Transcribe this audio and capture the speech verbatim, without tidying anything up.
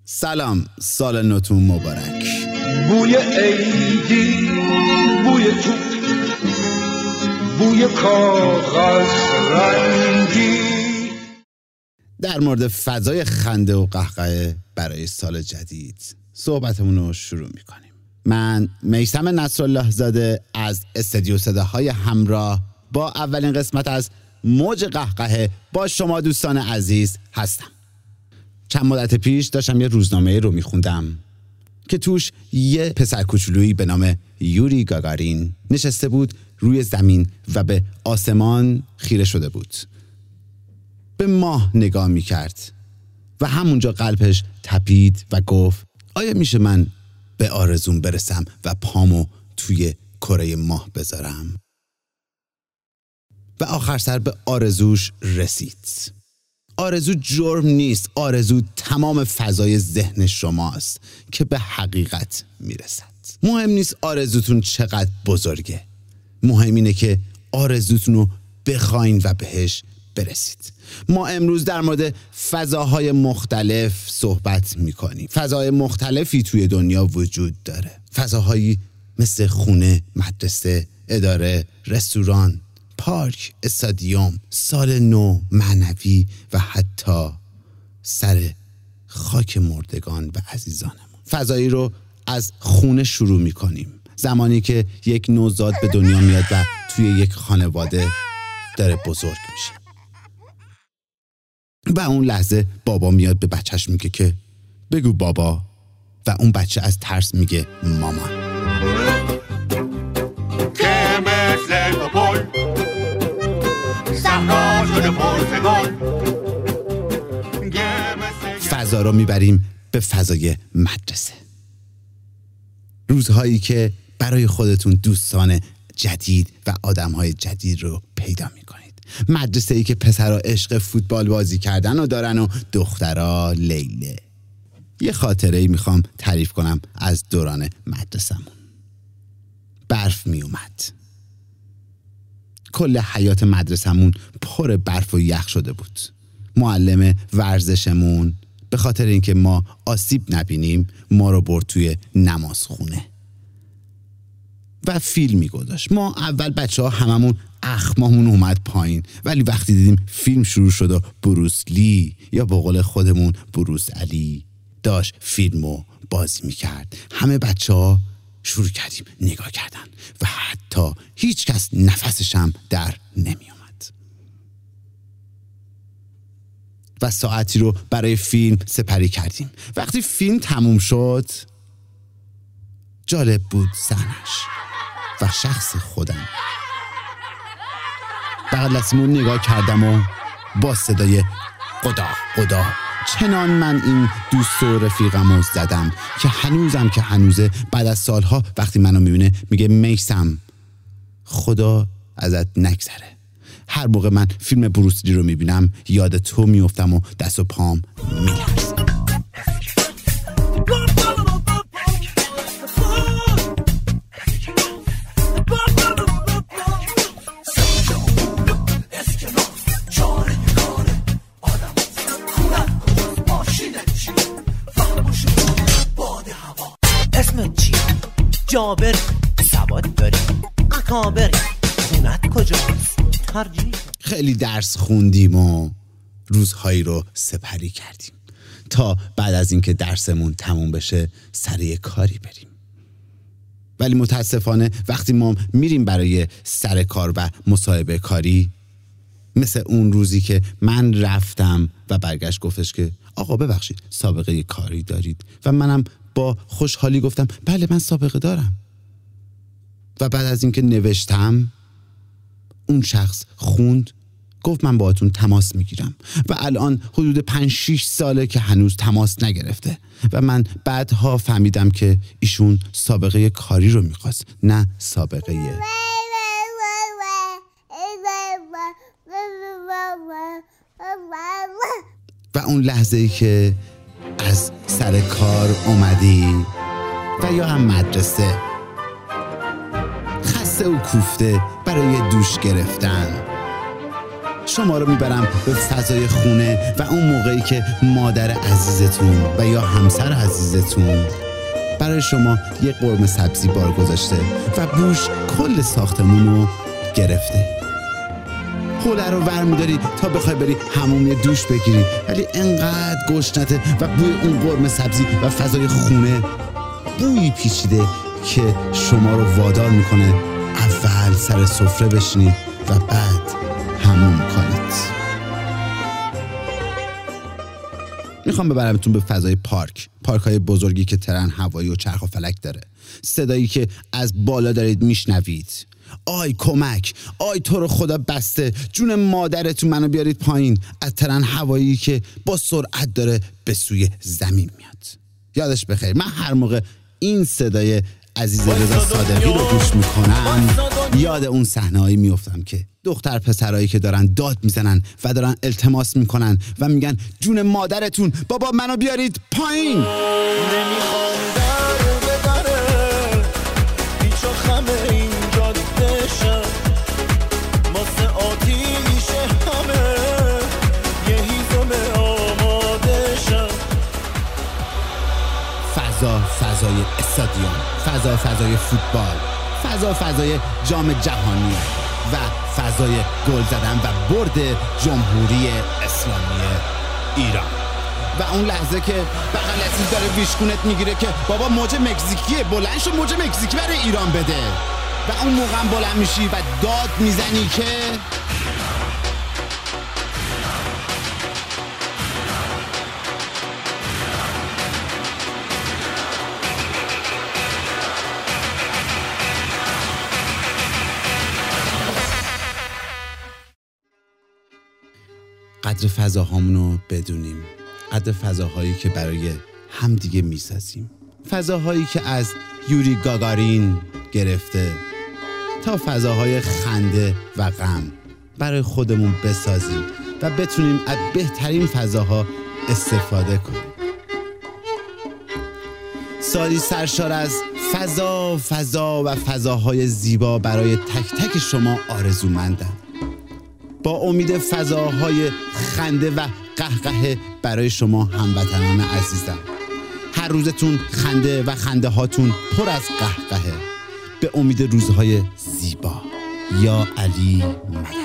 سلام، سال نوتون مبارک. بوی عیدی، بوی تو، بوی کاغذ رنگی. در مورد فضای خنده و قهقه برای سال جدید صحبتمون رو شروع میکنیم. من میثم نصرالله زاده از استودیو صداهای همراه با اولین قسمت از موج قهقه با شما دوستان عزیز هستم. چند مدت پیش داشتم یه روزنامه رو میخوندم که توش یه پسر کوچولویی به نام یوری گاگارین نشسته بود روی زمین و به آسمان خیره شده بود. به ماه نگاه میکرد و همونجا قلبش تپید و گفت آیا میشه من به آرزوم برسم و پامو توی کره ماه بذارم؟ و آخر سر به آرزوش رسید. آرزو جرم نیست، آرزو تمام فضای ذهن شماست که به حقیقت میرسد. مهم نیست آرزوتون چقدر بزرگه، مهم اینه که آرزوتون رو بخواین و بهش برسید. ما امروز در مورد فضاهای مختلف صحبت میکنیم. فضاهای مختلفی توی دنیا وجود داره. فضاهایی مثل خونه، مدرسه، اداره، رستوران، پارک، استادیوم، سال نو، معنوی و حتی سر خاک مردگان و عزیزانمون. فضایی رو از خونه شروع میکنیم. زمانی که یک نوزاد به دنیا میاد و توی یک خانواده داره بزرگ میشه و اون لحظه بابا میاد به بچهش میگه که بگو بابا و اون بچه از ترس میگه مامان. که مثل گل صحرا شده پرسگل. فضا رو میبریم به فضای مدرسه. روزهایی که برای خودتون دوستان جدید و آدمهای جدید رو پیدا میکنید. مدرسه‌ای که پسرها عشق فوتبال بازی کردن و دارن و دخترها لیله. یه خاطره‌ای میخوام تعریف کنم از دوران مدرسمون. برف میومد. کل حیات مدرسمون پر برف و یخ شده بود. معلم ورزشمون به خاطر اینکه ما آسیب نبینیم ما رو برد توی نمازخونه و فیلم میگذاشت. ما اول بچه ها هممون اخمامون اومد پایین، ولی وقتی دیدیم فیلم شروع شد و بروس لی یا به قول خودمون بروس علی داشت فیلمو بازی میکرد، همه بچه ها شروع کردیم نگاه کردن و حتی هیچ کس نفسش هم در نمی اومد. و ساعتی رو برای فیلم سپری کردیم. وقتی فیلم تموم شد جالب بود صحنش و شخص خودم. بغل دستمون نگاه کردم و با صدای خدا خدا چنان من این دوست و رفیقم رو زدم که هنوزم که هنوزه بعد از سالها وقتی منو میبینه میگه میثم خدا ازت نگذره. هر موقع من فیلم بروس لی رو میبینم یاد تو میافتم و دست و پام میلرزه. اسمت چیه؟ جابر سواد داری؟ اکابری خونت کجاست؟ ترجیح خیلی درس خوندیم و روزهایی رو سپری کردیم تا بعد از اینکه درسمون تموم بشه سر یه کاری بریم. ولی متاسفانه وقتی ما میریم برای سر کار و مصاحبه کاری، مثل اون روزی که من رفتم و برگشت گفتش که آقا ببخشید سابقه کاری دارید و منم با خوشحالی گفتم بله من سابقه دارم. و بعد از اینکه نوشتم اون شخص خوند گفت من باهاتون تماس میگیرم و الان حدود پنج شیش ساله که هنوز تماس نگرفته و من بعدها فهمیدم که ایشون سابقه کاری رو میخواست نه سابقه. و اون لحظه ای که از سر کار اومدی و یا هم مدرسه خسته و کوفته برای دوش گرفتن شما رو میبرم به فضای خونه و اون موقعی که مادر عزیزتون و یا همسر عزیزتون برای شما یه قرمه سبزی بار گذاشته و بوش کل ساختمون رو گرفته. حوله رو ور میداری تا بخوای بری حموم یه دوش بگیری، ولی انقدر گشنته و بوی اون قرمه سبزی و فضای خونه بویی پیچیده که شما رو وادار میکنه اول سر سفره بشینید و بعد حموم کنید. میخوام ببرمتون به فضای پارک، پارک های بزرگی که ترن هوایی و چرخ و فلک داره، صدایی که از بالا دارید میشنوید. آی کمک، آی تو رو خدا بسته، جون مادرتون منو بیارید پایین، از ترن هوایی که با سرعت داره به سوی زمین میاد. یادش بخیر، من هر موقع این صدای عزیز رضا صادقی رو گوش میکنم یاد اون صحنه‌ای میافتم که دختر پسرایی که دارن داد میزنن و دارن التماس میکنن و میگن جون مادرتون بابا منو بیارید پایین. نمیخوام در ببره پیچ و خمه این جاده شم، واسه آتیش همه یه هیزم آماده شم. فضا فضای استادیوم، فضا فضای فوتبال، فضا فضای جام جهانی و فضای گل زدن و برد جمهوری اسلامی ایران. و اون لحظه که بغل عزیز داره ویشکونت میگیره که بابا موج مکزیکیه، بلند شو موج مکزیکی برای ایران بده، و اون موقع بلند میشی و داد میزنی که قدر فضاهامونو بدونیم، قدر فضاهایی که برای همدیگه میسازیم، فضاهایی که از یوری گاگارین گرفته تا فضاهای خنده و غم برای خودمون بسازیم و بتونیم از بهترین فضاها استفاده کنیم. سالی سرشار از فضا فضا و فضاهای زیبا برای تک تک شما آرزومندم، با امید فضاهای خنده و قهقه برای شما هموطنان عزیزم. هر روزتون خنده و خنده هاتون پر از قهقه، به امید روزهای زیبا. یا علی مدد.